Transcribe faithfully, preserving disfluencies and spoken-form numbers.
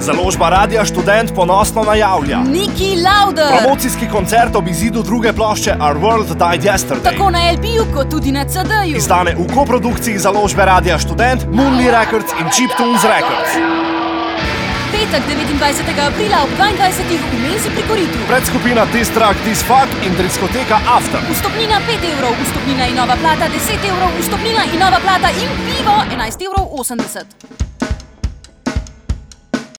Založba Radia Študent ponosno najavlja Niki Lauda. Promocijski koncert ob izidu druge plošče Our World Died Yesterday. Tako na el pi-ju kot tudi na ce de-ju. Izdane v koprodukciji Založbe Radia Študent, Moonly Records in Chiptunes Records. Petek devetindvajsetega aprila ob dvaindvajsetih v Menzi pri Koritu. Predskupina This Track, This Fuck in diskoteka After. Vstopnina pet evrov, vstopnina in nova plata deset evrov, vstopnina in nova plata in pivo enajst evrov osemdeset.